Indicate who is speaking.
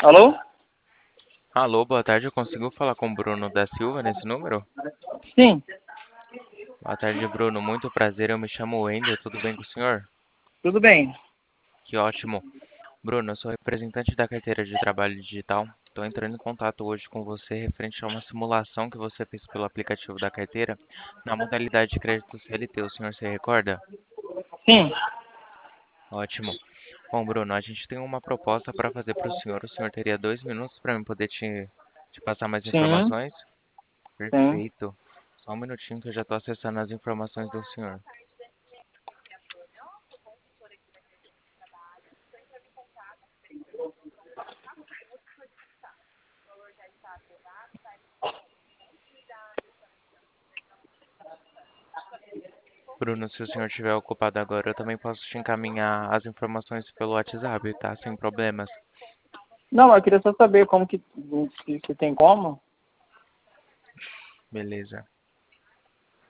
Speaker 1: Alô?
Speaker 2: Alô, boa tarde. Eu consigo falar com o Bruno da Silva nesse número?
Speaker 1: Sim,
Speaker 2: Boa tarde, Bruno. Muito prazer. Eu me chamo Wendel. Tudo bem com o senhor?
Speaker 1: tudo bem.
Speaker 2: Que ótimo. Bruno, eu sou representante da carteira de trabalho digital. Estou entrando em contato hoje com você referente a uma simulação que você fez pelo aplicativo da carteira na modalidade de crédito CLT. O senhor se recorda?
Speaker 1: Sim.
Speaker 2: Ótimo. Bom, Bruno, a gente tem uma proposta para fazer para o senhor. O senhor teria 2 minutos para eu poder te passar mais
Speaker 1: Sim,
Speaker 2: informações?
Speaker 1: sim.
Speaker 2: Perfeito. Só um minutinho que eu já estou acessando as informações do senhor. Bruno, se o senhor estiver ocupado agora, eu também posso te encaminhar as informações pelo WhatsApp, tá? Sem problemas.
Speaker 1: Não, eu queria só saber como que se tem como.
Speaker 2: Beleza.